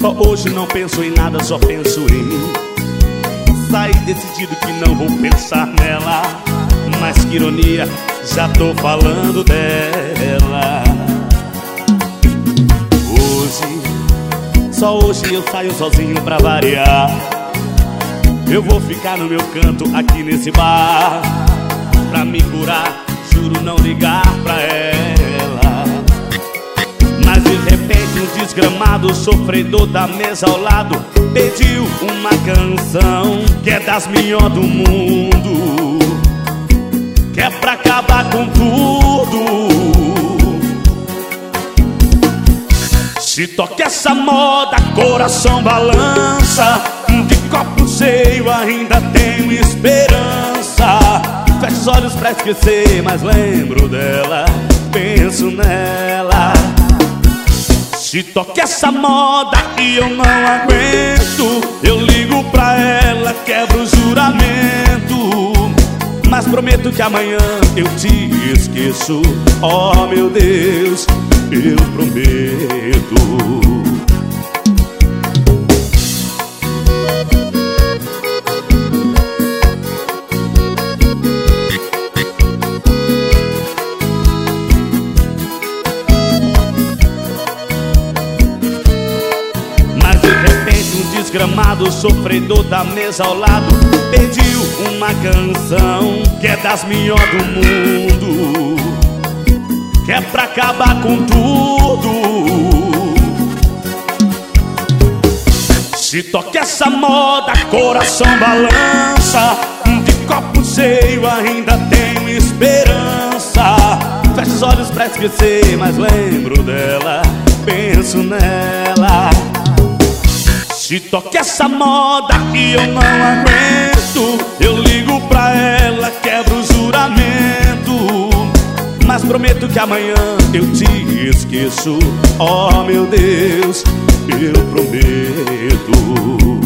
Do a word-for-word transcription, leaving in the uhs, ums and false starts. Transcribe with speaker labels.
Speaker 1: Só hoje não penso em nada, só penso em mim. Saí decidido que não vou pensar nela, mas que ironia, já tô falando dela. Hoje, só hoje eu saio sozinho pra variar. Eu vou ficar no meu canto aqui nesse bar, pra me curar, juro não ligar pra ela. Mas de repente um desgramado sofredor da mesa ao lado pediu uma canção que é das melhores do mundo, que é pra acabar com tudo. Se toca essa moda, coração balança. De copo cheio ainda tenho esperança. Fecho os olhos pra esquecer, mas lembro dela, penso nela. Se toca essa moda e eu não aguento, eu ligo pra ela, quebro o juramento, mas prometo que amanhã eu te esqueço. Oh meu Deus, eu prometo. Desgramado sofredor da mesa ao lado pediu uma canção que é das melhores do mundo, que é pra acabar com tudo. Se toca essa moda, coração balança. De copo cheio ainda tenho esperança. Fecho os olhos pra esquecer, mas lembro dela, penso nela. Se toca essa moda e eu não aguento, eu ligo pra ela, quebro o juramento, mas prometo que amanhã eu te esqueço. Oh meu Deus, eu prometo.